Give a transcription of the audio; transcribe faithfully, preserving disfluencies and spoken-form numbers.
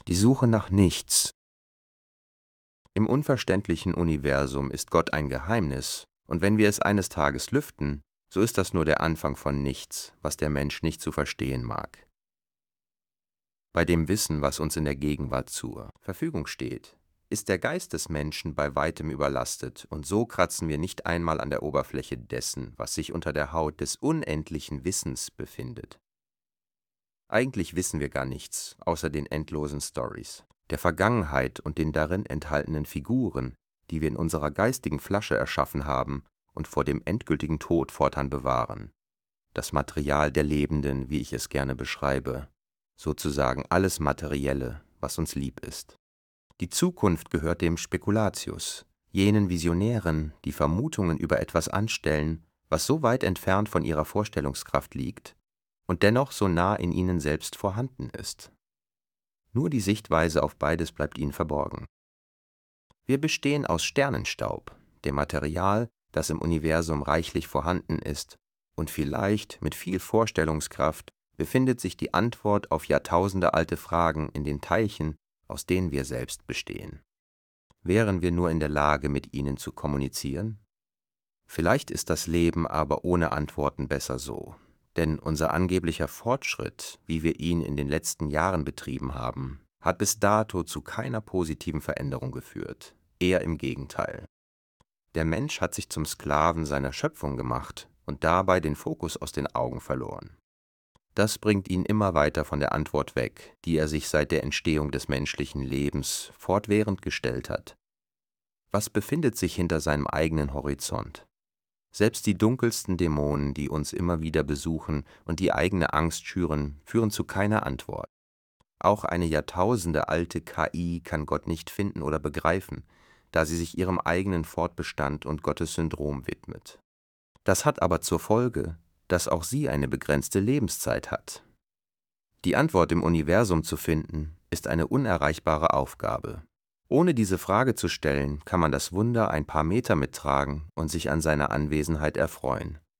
Die Suche nach Nichts. Im unverständlichen Universum ist Gott ein Geheimnis, und wenn wir es eines Tages lüften, so ist das nur der Anfang von nichts, was der Mensch nicht zu verstehen mag. Bei dem Wissen, was uns in der Gegenwart zur Verfügung steht, ist der Geist des Menschen bei weitem überlastet, und so kratzen wir nicht einmal an der Oberfläche dessen, was sich unter der Haut des unendlichen Wissens befindet. Eigentlich wissen wir gar nichts, außer den endlosen Stories, der Vergangenheit und den darin enthaltenen Figuren, die wir in unserer geistigen Flasche erschaffen haben und vor dem endgültigen Tod fortan bewahren. Das Material der Lebenden, wie ich es gerne beschreibe, sozusagen alles Materielle, was uns lieb ist. Die Zukunft gehört dem Spekulatius, jenen Visionären, die Vermutungen über etwas anstellen, was so weit entfernt von ihrer Vorstellungskraft liegt und dennoch so nah in ihnen selbst vorhanden ist. Nur die Sichtweise auf beides bleibt ihnen verborgen. Wir bestehen aus Sternenstaub, dem Material, das im Universum reichlich vorhanden ist, und vielleicht mit viel Vorstellungskraft befindet sich die Antwort auf jahrtausendealte Fragen in den Teilchen, aus denen wir selbst bestehen. Wären wir nur in der Lage, mit ihnen zu kommunizieren? Vielleicht ist das Leben aber ohne Antworten besser so. Denn unser angeblicher Fortschritt, wie wir ihn in den letzten Jahren betrieben haben, hat bis dato zu keiner positiven Veränderung geführt, eher im Gegenteil. Der Mensch hat sich zum Sklaven seiner Schöpfung gemacht und dabei den Fokus aus den Augen verloren. Das bringt ihn immer weiter von der Antwort weg, die er sich seit der Entstehung des menschlichen Lebens fortwährend gestellt hat. Was befindet sich hinter seinem eigenen Horizont? Selbst die dunkelsten Dämonen, die uns immer wieder besuchen und die eigene Angst schüren, führen zu keiner Antwort. Auch eine jahrtausendealte K I kann Gott nicht finden oder begreifen, da sie sich ihrem eigenen Fortbestand und Gottessyndrom widmet. Das hat aber zur Folge, dass auch sie eine begrenzte Lebenszeit hat. Die Antwort im Universum zu finden, ist eine unerreichbare Aufgabe. Ohne diese Frage zu stellen, kann man das Wunder ein paar Meter mittragen und sich an seiner Anwesenheit erfreuen.